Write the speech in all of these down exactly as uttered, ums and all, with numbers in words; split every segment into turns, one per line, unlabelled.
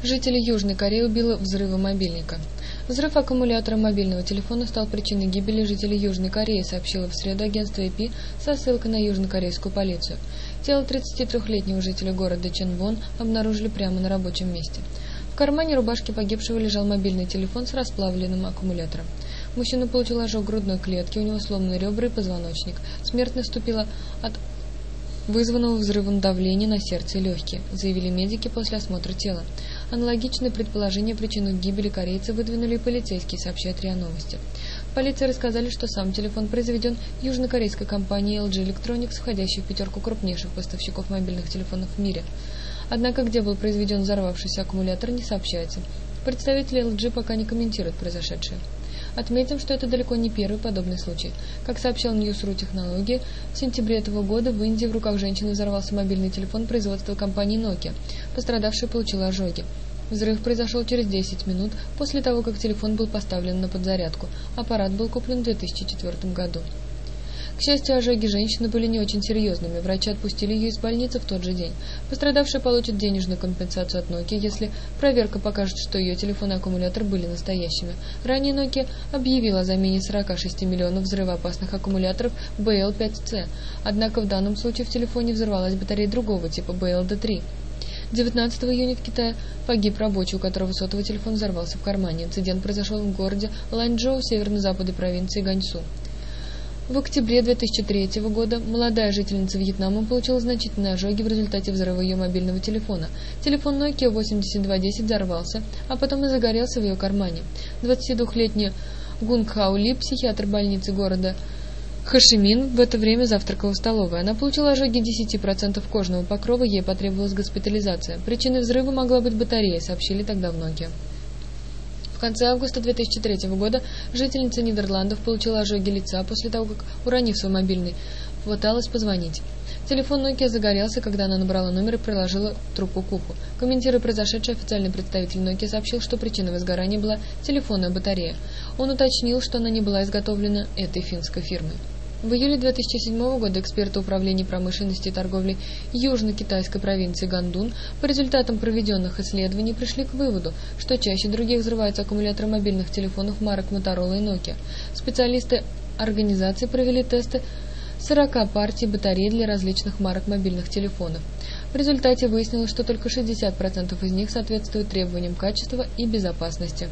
Жители Южной Кореи убило взрывом мобильника. Взрыв аккумулятора мобильного телефона стал причиной гибели жителей Южной Кореи, сообщило в среду агентство эй пи со ссылкой на южнокорейскую полицию. Тело тридцатитрёхлетнего жителя города Чонбон обнаружили прямо на рабочем месте. В кармане рубашки погибшего лежал мобильный телефон с расплавленным аккумулятором. Мужчина получил ожог грудной клетки, у него сломаны ребра и позвоночник. Смерть наступила от вызванного взрывом давления на сердце и легкие, заявили медики после осмотра тела. Аналогичные предположения о причинах гибели корейца выдвинули и полицейские, сообщают РИА Новости. В полиции рассказали, что сам телефон произведен южнокорейской компанией эл джи Electronics, входящей в пятерку крупнейших поставщиков мобильных телефонов в мире. Однако, где был произведен взорвавшийся аккумулятор, не сообщается. Представители эл джи пока не комментируют произошедшее. Отметим, что это далеко не первый подобный случай. Как сообщал News.ru Технологии, в сентябре этого года в Индии в руках женщины взорвался мобильный телефон производства компании Nokia. Пострадавшая получила ожоги. Взрыв произошел через десять минут после того, как телефон был поставлен на подзарядку. Аппарат был куплен в две тысячи четвёртом году. К счастью, ожоги женщины были не очень серьезными. Врачи отпустили ее из больницы в тот же день. Пострадавшая получит денежную компенсацию от Nokia, если проверка покажет, что ее телефон и аккумулятор были настоящими. Ранее Nokia объявила о замене сорока шести миллионов взрывоопасных аккумуляторов би эл пять си. Однако в данном случае в телефоне взорвалась батарея другого типа би эл ди три. девятнадцатого июня в Китае погиб рабочий, у которого сотовый телефон взорвался в кармане. Инцидент произошел в городе Ланчжоу, северно-западной провинции Ганьсу. В октябре две тысячи третьего года молодая жительница Вьетнама получила значительные ожоги в результате взрыва ее мобильного телефона. Телефон Nokia восемьдесят два десять взорвался, а потом и загорелся в ее кармане. двадцатидвухлетняя Гунг Хау Ли, психиатр больницы города Хошимин, в это время завтракала в столовой. Она получила ожоги десять процентов кожного покрова, ей потребовалась госпитализация. Причиной взрыва могла быть батарея, сообщили тогда в Nokia. В конце августа две тысячи третьего года жительница Нидерландов получила ожоги лица после того, как, уронив свой мобильный, пыталась позвонить. Телефон Nokia загорелся, когда она набрала номер и приложила трубку к уху. Комментируя произошедшее, официальный представитель Nokia сообщил, что причиной возгорания была телефонная батарея. Он уточнил, что она не была изготовлена этой финской фирмой. В июле две тысячи седьмого года эксперты Управления промышленности и торговли южно-китайской провинции Гандун по результатам проведенных исследований пришли к выводу, что чаще других взрываются аккумуляторы мобильных телефонов марок Motorola и Nokia. Специалисты организации провели тесты сорока партий батарей для различных марок мобильных телефонов. В результате выяснилось, что только шестьдесят процентов из них соответствуют требованиям качества и безопасности.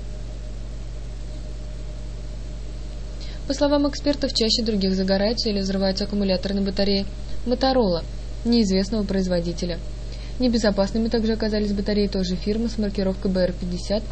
По словам экспертов, чаще других загораются или взрываются аккумуляторные батареи Motorola, неизвестного производителя. Небезопасными также оказались батареи той же фирмы с маркировкой би эр пятьдесят,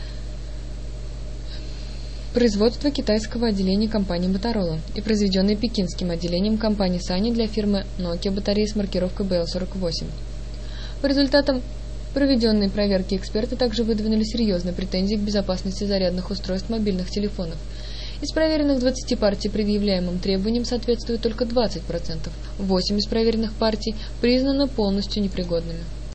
производства китайского отделения компании Motorola, и произведенные пекинским отделением компании Sony для фирмы Nokia батареи с маркировкой би эл сорок восемь. По результатам проведенной проверки эксперты также выдвинули серьезные претензии к безопасности зарядных устройств мобильных телефонов. Из проверенных двадцати партий предъявляемым требованиям соответствует только двадцать процентов. восемь из проверенных партий признаны полностью непригодными.